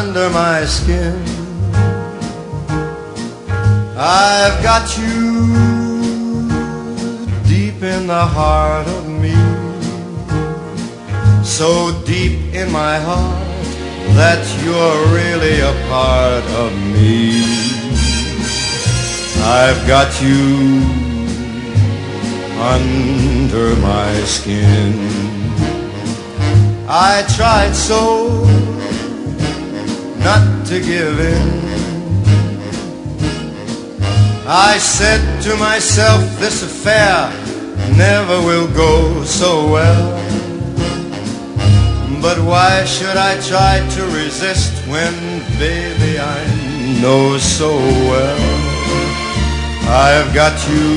under my skin. I've got you deep in the heart of me, so deep in my heart that you're really a part of me. I've got you under my skin. I tried so not to give in. I said to myself, this affair never will go so well. But why should I try to resist when, baby, I know so well I've got you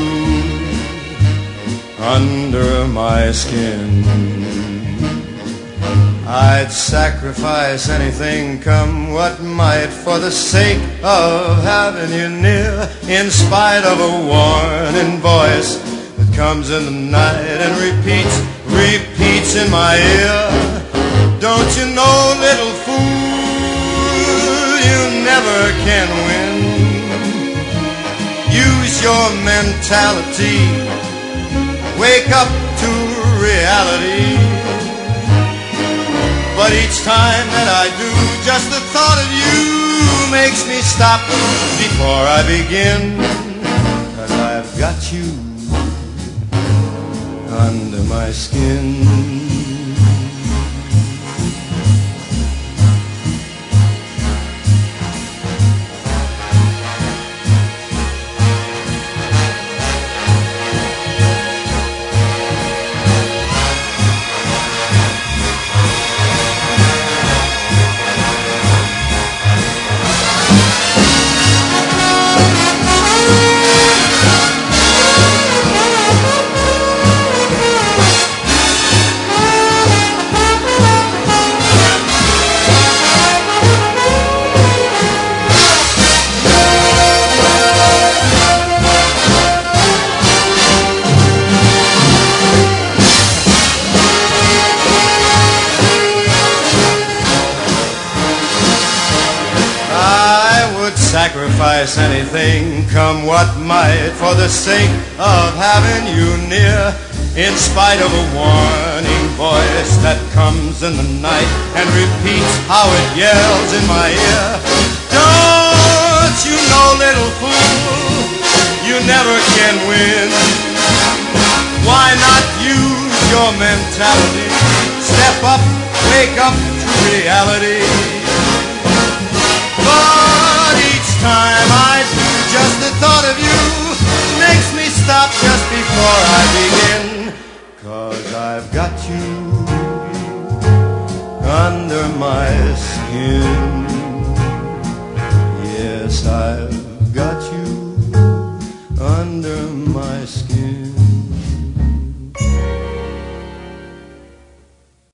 under my skin. I'd sacrifice anything, come what might, for the sake of having you near, in spite of a warning voice that comes in the night and repeats in my ear. Don't you know, little fool, you never can win. Use your mentality, wake up to reality. But each time that I do, just the thought of you makes me stop before I begin. 'Cause I've got you under my skin. Sacrifice anything, come what might, for the sake of having you near, in spite of a warning voice that comes in the night and repeats how it yells in my ear. Don't you know, little fool, you never can win. Why not use your mentality? Step up, wake up to reality. But each time I do, just the thought of you makes me stop just before I begin. 'Cause I've got you under my skin. Yes, I've